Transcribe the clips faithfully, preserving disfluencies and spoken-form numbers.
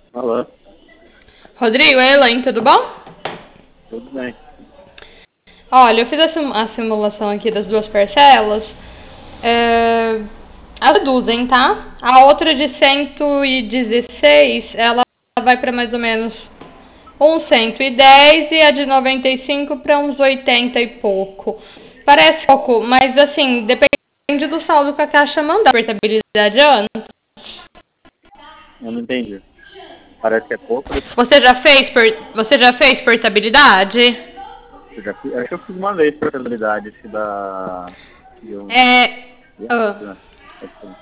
Alô, Rodrigo, é Elaine, tudo bom? tudo bem? Olha, eu fiz a, sim- a simulação aqui das duas parcelas. É, as reduzem, tá? A outra de cento e dezesseis, ela vai para mais ou menos uns cento e dez e a de noventa e cinco para uns oitenta e pouco. Parece pouco, mas assim, depende do saldo que a caixa mandar. Portabilidade ano. Eu não entendi. Parece que é pouco, eu Você já fez, por- você já fez portabilidade? já fiz, acho que eu fiz uma vez por contabilidade, esse da... Eu, É. ah. né? Assim.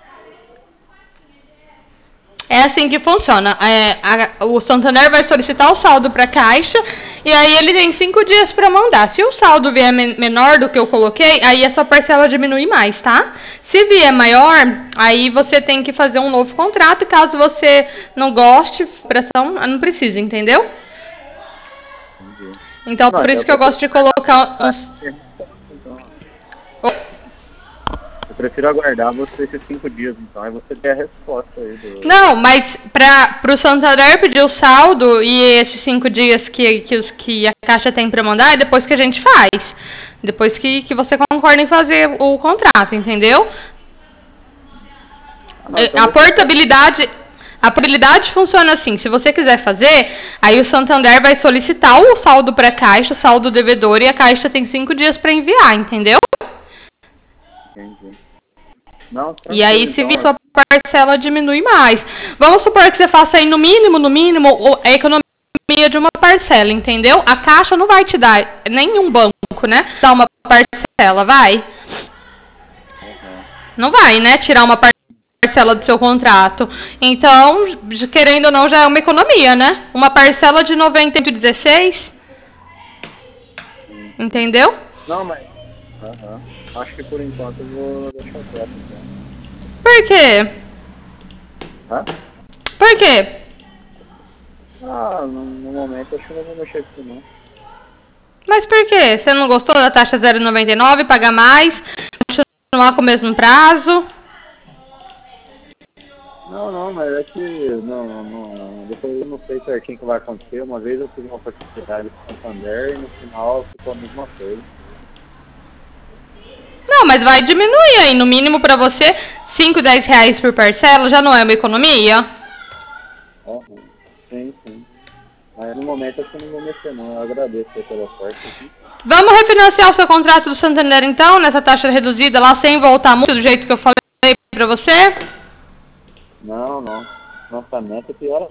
É assim que funciona. É, a- o Santander vai solicitar o saldo para a Caixa e aí ele tem cinco dias para mandar. Se o saldo vier men menor do que eu coloquei, aí a sua parcela diminui mais, tá? Se vier maior, aí você tem que fazer um novo contrato. E caso você não goste, pressão, não precisa, entendeu? Entendi. Então, Não, por então isso eu que eu gosto prefiro de colocar uns. então, eu prefiro aguardar você esses cinco dias, então, aí você ter a resposta aí Não, do... mas para o Santander pedir o saldo e esses cinco dias que, que, os, que a Caixa tem para mandar é depois que a gente faz. Depois que, que você concorda em fazer o contrato, entendeu? Ah, não, então A deixa eu fazer. portabilidade, a portabilidade funciona assim. Se você quiser fazer, aí o Santander vai solicitar o saldo para a Caixa, o saldo devedor, e a Caixa tem cinco dias para enviar, entendeu? Entendi. Não, E tranquilo, aí, se vir então. sua parcela, diminui mais. Vamos supor que você faça aí no mínimo, no mínimo, a economia de uma parcela, entendeu? A Caixa não vai te dar, nenhum banco, né? Dar uma parcela, vai? Uhum. Não vai, né? Tirar uma parcela do seu contrato. Então, querendo ou não, já é uma economia, né? Uma parcela de noventa e dezesseis, Sim, sim. entendeu? Não, mas... Aham. Acho que por enquanto eu vou deixar quieto, então. Por quê? Hã? Por quê? Ah, no, no momento acho que eu não vou mexer com isso, não. Mas por quê? Você não gostou da taxa zero vírgula noventa e nove, pagar mais, continuar com o mesmo prazo? Não, não, mas é que não, não, depois eu não sei certinho o que vai acontecer. Uma vez eu fiz uma facilidade com o Santander e no final ficou a mesma coisa. Não, mas vai diminuir aí. No mínimo para você, cinco, dez reais por parcela já não é uma economia? Uhum. Sim, sim. Mas no momento acho que eu não vou mexer não. Eu agradeço aí pela sorte aqui. Vamos refinanciar o seu contrato do Santander então, nessa taxa reduzida lá, sem voltar muito do jeito que eu falei para você? Não, não. Lançamento é pior.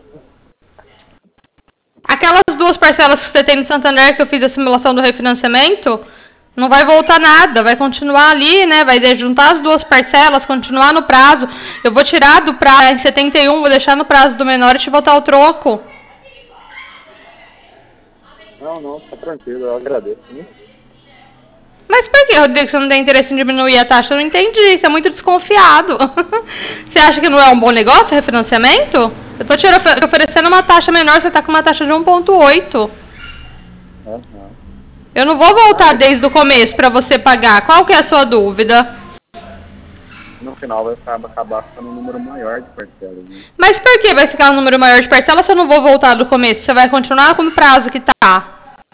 Aquelas duas parcelas que você tem no Santander que eu fiz a simulação do refinanciamento, não vai voltar nada, vai continuar ali, né? Vai juntar as duas parcelas, continuar no prazo. Eu vou tirar do prazo em setenta e um, vou deixar no prazo do menor e te voltar o troco. Não, não, tá tranquilo, eu agradeço. Hein? Mas por que, Rodrigo, você não tem interesse em diminuir a taxa? Eu não entendi, você é muito desconfiado. Você acha que não é um bom negócio refinanciamento? Eu tô te oferecendo uma taxa menor, você tá com uma taxa de um vírgula oito. Uhum. Eu não vou Ah, voltar é desde o começo para você pagar. Qual que é a sua dúvida? no final vai acabar, acabar ficando um número maior de parcelas, né? Mas por que vai ficar um número maior de parcelas se eu não vou voltar do começo? Você vai continuar com o prazo que tá?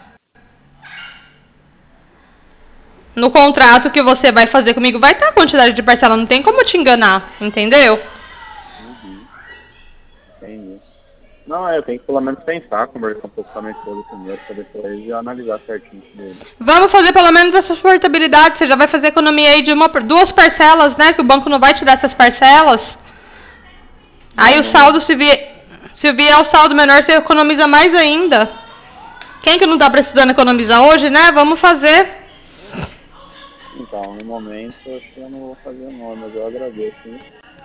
No contrato que você vai fazer comigo vai estar a quantidade de parcela, não tem como eu te enganar, entendeu? Uhum. Entendi. Não, é, eu tenho que pelo menos pensar, conversar um pouco com a minha esposa primeiro, para depois eu analisar certinho isso daí. Vamos fazer pelo menos essa portabilidade. Você já vai fazer economia aí de uma, duas parcelas, né? Que o banco não vai te dar essas parcelas. Aí Não, o não saldo, vai. se vier, se vier o saldo menor, você economiza mais ainda. Quem que não tá precisando economizar hoje, né? Vamos fazer. Então, no momento, acho que eu não vou fazer não, mas eu agradeço, hein?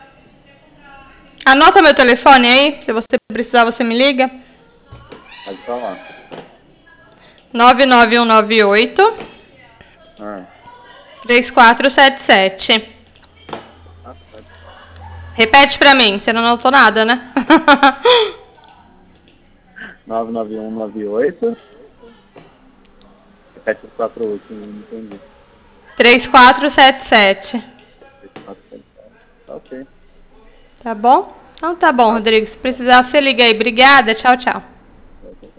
Anota meu telefone aí. Se você precisar, você me liga. Pode falar. nove nove um nove oito, Ah, três quatro sete sete. tá certo. Repete pra mim, você não anotou nada, né? nove nove um nove oito. Repete os quatro últimos, não entendi. três quatro sete sete. três quatro sete sete. Tá ok. Tá bom? Então tá bom, Rodrigo. Se precisar, você liga aí. Obrigada. Tchau, tchau.